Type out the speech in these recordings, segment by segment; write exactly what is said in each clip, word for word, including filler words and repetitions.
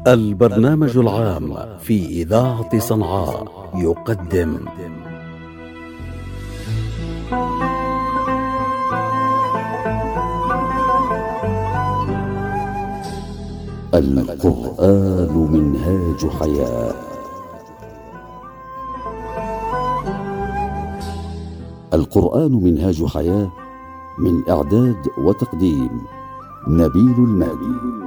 البرنامج العام في إذاعة صنعاء يقدم القرآن منهاج حياة. القرآن منهاج حياة، من إعداد وتقديم نبيل المهدي.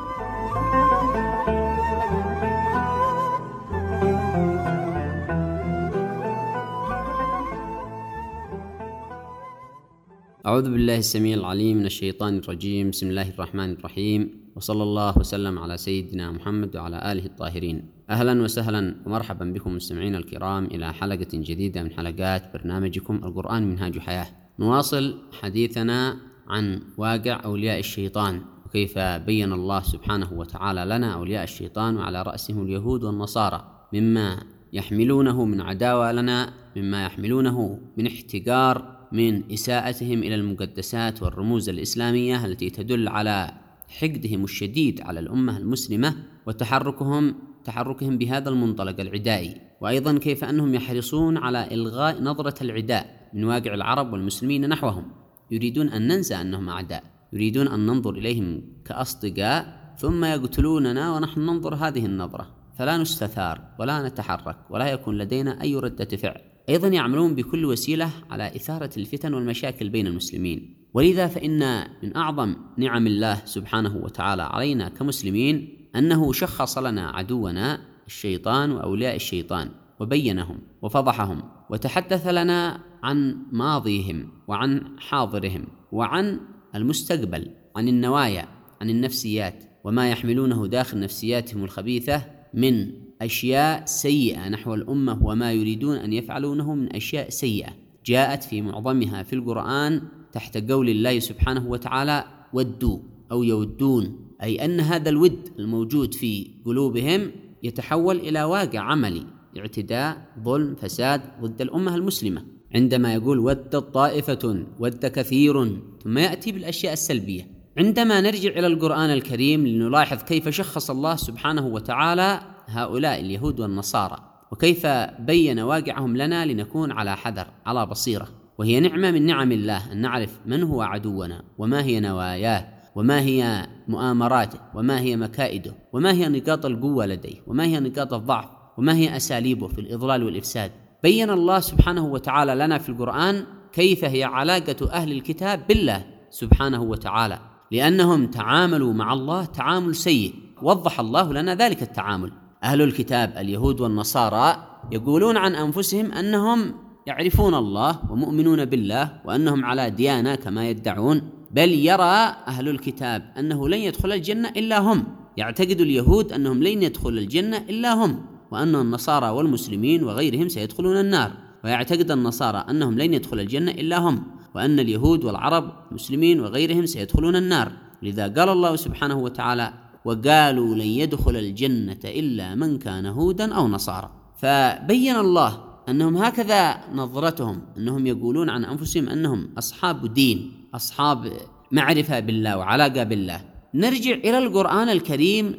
أعوذ بالله السميع العليم من الشيطان الرجيم. بسم الله الرحمن الرحيم، وصلى الله وسلم على سيدنا محمد وعلى آله الطاهرين. أهلا وسهلا ومرحبا بكم مستمعين الكرام إلى حلقة جديدة من حلقات برنامجكم القرآن منهاج حياة. نواصل حديثنا عن واقع أولياء الشيطان، وكيف بين الله سبحانه وتعالى لنا أولياء الشيطان وعلى رأسهم اليهود والنصارى، مما يحملونه من عداوة لنا، مما يحملونه من احتقار، من إساءتهم إلى المقدسات والرموز الإسلامية التي تدل على حقدهم الشديد على الأمة المسلمة، وتحركهم تحركهم بهذا المنطلق العدائي، وأيضا كيف أنهم يحرصون على إلغاء نظرة العداء من واقع العرب والمسلمين نحوهم. يريدون أن ننسى أنهم أعداء، يريدون أن ننظر إليهم كأصدقاء، ثم يقتلوننا ونحن ننظر هذه النظرة، فلا نستثار ولا نتحرك ولا يكون لدينا أي ردة فعل. أيضا يعملون بكل وسيلة على إثارة الفتن والمشاكل بين المسلمين. ولذا فإن من أعظم نعم الله سبحانه وتعالى علينا كمسلمين أنه شخص لنا عدونا الشيطان وأولياء الشيطان، وبينهم وفضحهم، وتحدث لنا عن ماضيهم وعن حاضرهم وعن المستقبل، عن النوايا، عن النفسيات، وما يحملونه داخل نفسياتهم الخبيثة من أشياء سيئة نحو الأمة، وما يريدون أن يفعلونه من أشياء سيئة جاءت في معظمها في القرآن تحت قول الله سبحانه وتعالى ودوا أو يودون، أي أن هذا الود الموجود في قلوبهم يتحول إلى واقع عملي، اعتداء، ظلم، فساد ضد الأمة المسلمة. عندما يقول ود طائفة ود كثير، ثم يأتي بالأشياء السلبية. عندما نرجع إلى القرآن الكريم لنلاحظ كيف شخص الله سبحانه وتعالى هؤلاء اليهود والنصارى، وكيف بين واقعهم لنا لنكون على حذر، على بصيرة. وهي نعمة من نعم الله أن نعرف من هو عدونا، وما هي نواياه، وما هي مؤامراته، وما هي مكائده، وما هي نقاط القوة لديه، وما هي نقاط الضعف، وما هي أساليبه في الإضلال والإفساد. بين الله سبحانه وتعالى لنا في القرآن كيف هي علاقة أهل الكتاب بالله سبحانه وتعالى، لأنهم تعاملوا مع الله تعامل سيء، وضح الله لنا ذلك التعامل. أهل الكتاب اليهود والنصارى يقولون عن أنفسهم أنهم يعرفون الله ومؤمنون بالله وأنهم على ديانة كما يدعون، بل يرى أهل الكتاب أنه لن يدخل الجنة إلا هم. يعتقد اليهود أنهم لن يدخل الجنة إلا هم، وأن النصارى والمسلمين وغيرهم سيدخلون النار. ويعتقد النصارى أنهم لن يدخل الجنة إلا هم، وأن اليهود والعرب المسلمين وغيرهم سيدخلون النار. لذا قال الله سبحانه وتعالى وقالوا لن يدخل الجنة إلا من كان هودا أو نصارى. فبين الله أنهم هكذا نظرتهم، أنهم يقولون عن أنفسهم أنهم أصحاب دين، أصحاب معرفة بالله وعلاقة بالله. نرجع إلى القرآن الكريم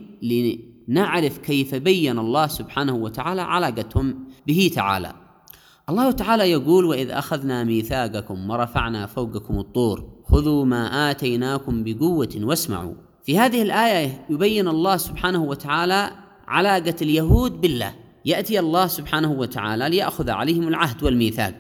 لنعرف كيف بين الله سبحانه وتعالى علاقتهم به تعالى. الله تعالى يقول وإذ أخذنا ميثاقكم ورفعنا فوقكم الطور خذوا ما آتيناكم بقوة واسمعوا. في هذه الآية يبين الله سبحانه وتعالى علاقة اليهود بالله. يأتي الله سبحانه وتعالى ليأخذ عليهم العهد والميثاق،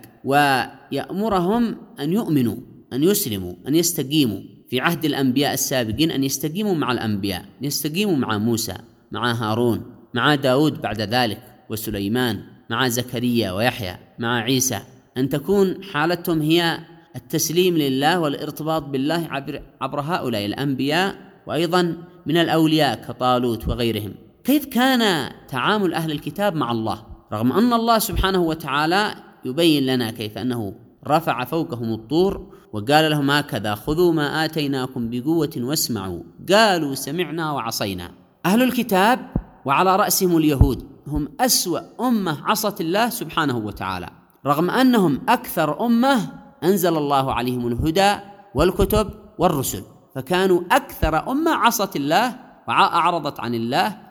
ويأمرهم أن يؤمنوا، أن يسلموا، أن يستقيموا في عهد الأنبياء السابقين، أن يستقيموا مع الأنبياء، أن يستقيموا مع موسى، مع هارون، مع داود بعد ذلك، وسليمان، مع زكريا ويحيى، مع عيسى، أن تكون حالتهم هي التسليم لله والارتباط بالله عبر, عبر هؤلاء الأنبياء، وأيضا من الأولياء كطالوت وغيرهم. كيف كان تعامل أهل الكتاب مع الله، رغم أن الله سبحانه وتعالى يبين لنا كيف أنه رفع فوقهم الطور وقال لهم هكذا خذوا ما آتيناكم بقوة واسمعوا، قالوا سمعنا وعصينا. أهل الكتاب وعلى رأسهم اليهود هم أسوأ أمة عصت الله سبحانه وتعالى، رغم أنهم أكثر أمة أنزل الله عليهم الهدى والكتب والرسل، فكانوا أكثر أمة عصت الله وأعرضت عن الله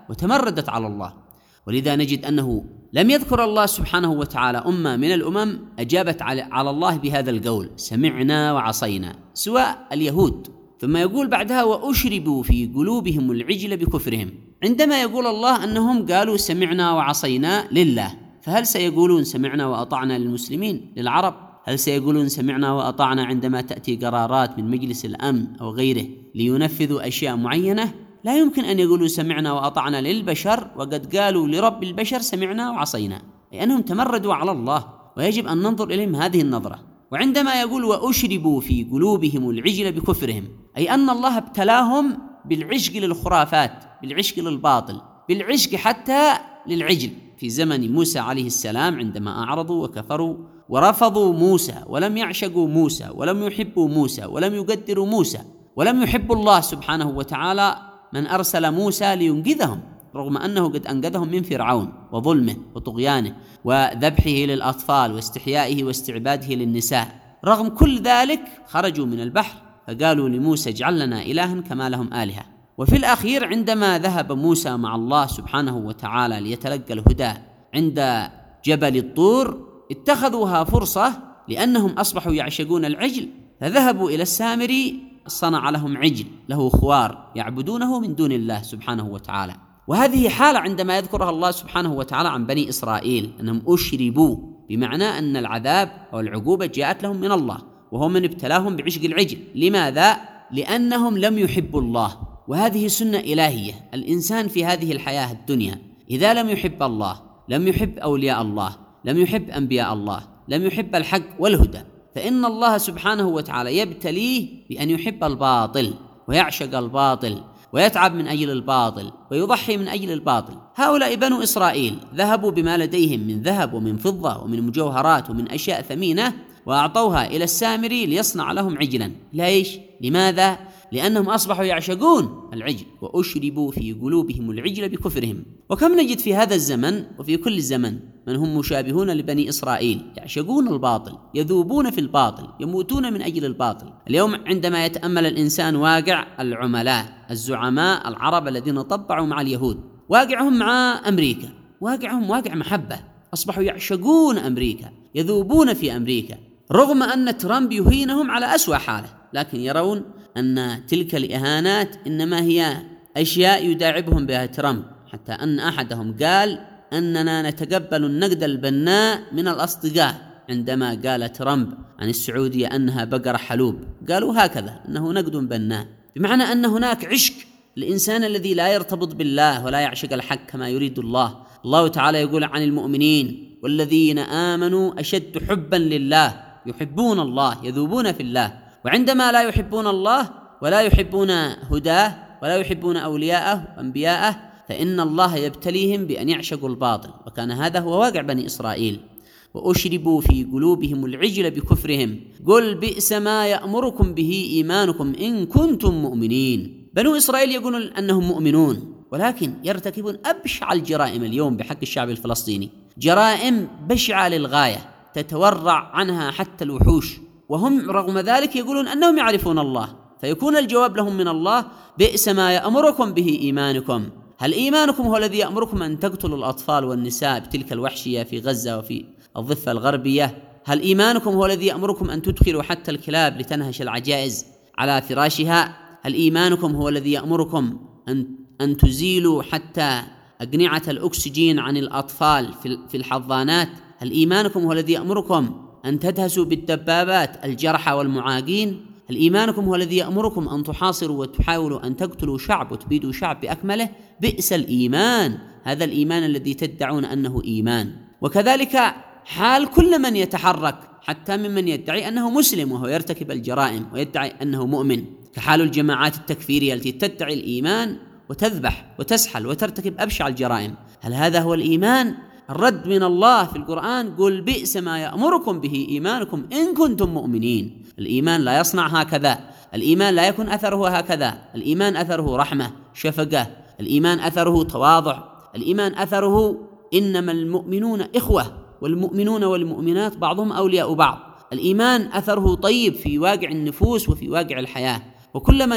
وتمردت على الله. ولذا نجد أنه لم يذكر الله سبحانه وتعالى أمة من الأمم أجابت على الله بهذا القول سمعنا وعصينا سواء اليهود، ثم يقول بعدها وأشربوا في قلوبهم العجل بكفرهم. عندما يقول الله أنهم قالوا سمعنا وعصينا لله، فهل سيقولون سمعنا وأطعنا للمسلمين للعرب؟ هل سيقولون سمعنا وأطعنا عندما تأتي قرارات من مجلس الأمن أو غيره لينفذوا أشياء معينة؟ لا يمكن أن يقولوا سمعنا وأطعنا للبشر وقد قالوا لرب البشر سمعنا وعصينا، لأنهم تمردوا على الله، ويجب أن ننظر إليهم هذه النظرة. وعندما يقول وأشربوا في قلوبهم العجل بكفرهم، أي أن الله ابتلاهم بالعشق للخرافات، بالعشق للباطل، بالعشق حتى للعجل. في زمن موسى عليه السلام عندما أعرضوا وكفروا ورفضوا موسى ولم يعشقوا موسى ولم يحبوا موسى ولم يقدروا موسى ولم يحبوا الله سبحانه وتعالى من أرسل موسى لينقذهم، رغم أنه قد أنقذهم من فرعون وظلمه وطغيانه وذبحه للأطفال واستحيائه واستعباده للنساء. رغم كل ذلك خرجوا من البحر فقالوا لموسى اجعل لنا إلها كما لهم آلهة. وفي الأخير عندما ذهب موسى مع الله سبحانه وتعالى ليتلقى الهدى عند جبل الطور اتخذوها فرصة لأنهم أصبحوا يعشقون العجل، فذهبوا إلى السامري صنع لهم عجل له خوار يعبدونه من دون الله سبحانه وتعالى. وهذه حالة عندما يذكرها الله سبحانه وتعالى عن بني إسرائيل أنهم أشربوا، بمعنى أن العذاب أو العقوبة جاءت لهم من الله، وهو من ابتلاهم بعشق العجل. لماذا؟ لأنهم لم يحبوا الله، وهذه سنة إلهية. الإنسان في هذه الحياة الدنيا إذا لم يحب الله، لم يحب أولياء الله، لم يحب أنبياء الله، لم يحب الحق والهدى، فإن الله سبحانه وتعالى يبتليه بأن يحب الباطل ويعشق الباطل ويتعب من أجل الباطل ويضحي من أجل الباطل. هؤلاء بنو إسرائيل ذهبوا بما لديهم من ذهب ومن فضة ومن مجوهرات ومن أشياء ثمينة وأعطوها إلى السامري ليصنع لهم عجلا. ليش؟ لماذا؟ لأنهم أصبحوا يعشقون العجل. وأشربوا في قلوبهم العجل بكفرهم. وكم نجد في هذا الزمن وفي كل زمن من هم مشابهون لبني إسرائيل يعشقون الباطل، يذوبون في الباطل، يموتون من أجل الباطل. اليوم عندما يتأمل الإنسان واقع العملاء الزعماء العرب الذين طبعوا مع اليهود، واقعهم مع أمريكا، واقعهم واقع محبة، أصبحوا يعشقون أمريكا، يذوبون في أمريكا، رغم أن ترامب يهينهم على أسوأ حالة، لكن يرون أن تلك الإهانات إنما هي أشياء يداعبهم بها ترامب، حتى أن أحدهم قال أننا نتقبل النقد البناء من الأصدقاء عندما قال ترامب عن السعودية أنها بقرة حلوب، قالوا هكذا أنه نقد بناء، بمعنى أن هناك عشق الإنسان الذي لا يرتبط بالله ولا يعشق الحق كما يريد الله. الله تعالى يقول عن المؤمنين والذين آمنوا أشد حبا لله، يحبون الله، يذوبون في الله. وعندما لا يحبون الله ولا يحبون هداه ولا يحبون أولياءه وأنبياءه فإن الله يبتليهم بأن يعشقوا الباطل، وكان هذا هو واقع بني إسرائيل. وأشربوا في قلوبهم العجل بكفرهم قل بئس ما يأمركم به إيمانكم إن كنتم مؤمنين. بنو إسرائيل يقولون أنهم مؤمنون، ولكن يرتكبون أبشع الجرائم اليوم بحق الشعب الفلسطيني، جرائم بشعة للغاية تتورع عنها حتى الوحوش، وهم رغم ذلك يقولون أنهم يعرفون الله. فيكون الجواب لهم من الله بئس ما يأمركم به إيمانكم. هل إيمانكم هو الذي يأمركم أن تقتلوا الأطفال والنساء بتلك الوحشية في غزة وفي الضفة الغربية؟ هل إيمانكم هو الذي يأمركم أن تدخلوا حتى الكلاب لتنهش العجائز على فراشها؟ هل إيمانكم هو الذي يأمركم أن أن تزيلوا حتى أقنعة الأكسجين عن الأطفال في الحضانات؟ هل إيمانكم هو الذي يأمركم أن تدهسوا بالدبابات الجرحى والمعاقين؟ هل إيمانكم هو الذي يأمركم أن تحاصروا وتحاولوا أن تقتلوا شعب وتبيدوا شعب بأكمله؟ بئس الإيمان، هذا الإيمان الذي تدعون أنه إيمان. وكذلك حال كل من يتحرك، حتى ممن يدعي أنه مسلم وهو يرتكب الجرائم ويدعي أنه مؤمن، كحال الجماعات التكفيرية التي تدعي الإيمان وتذبح وتسحل وترتكب أبشع الجرائم. هل هذا هو الإيمان؟ الرد من الله في القرآن قل بئس ما يأمركم به إيمانكم إن كنتم مؤمنين. الإيمان لا يصنع هكذا، الإيمان لا يكون أثره هكذا، الإيمان أثره رحمة، شفقة، الإيمان أثره تواضع، الإيمان أثره إنما المؤمنون إخوة والمؤمنون والمؤمنات بعضهم أولياء بعض. الإيمان أثره طيب في واقع النفوس وفي واقع الحياة. وكل من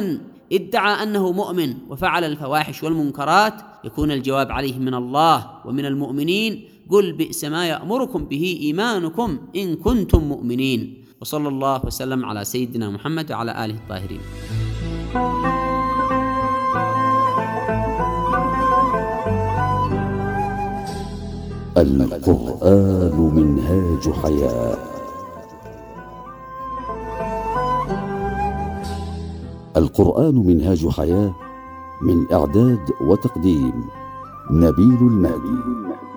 ادعى أنه مؤمن وفعل الفواحش والمنكرات يكون الجواب عليه من الله ومن المؤمنين: قل بئس ما يأمركم به إيمانكم إن كنتم مؤمنين. وصلى الله وسلم على سيدنا محمد وعلى آله الطاهرين. القرآن منهاج حياة. القرآن منهاج حياة من إعداد وتقديم نبيل المالي.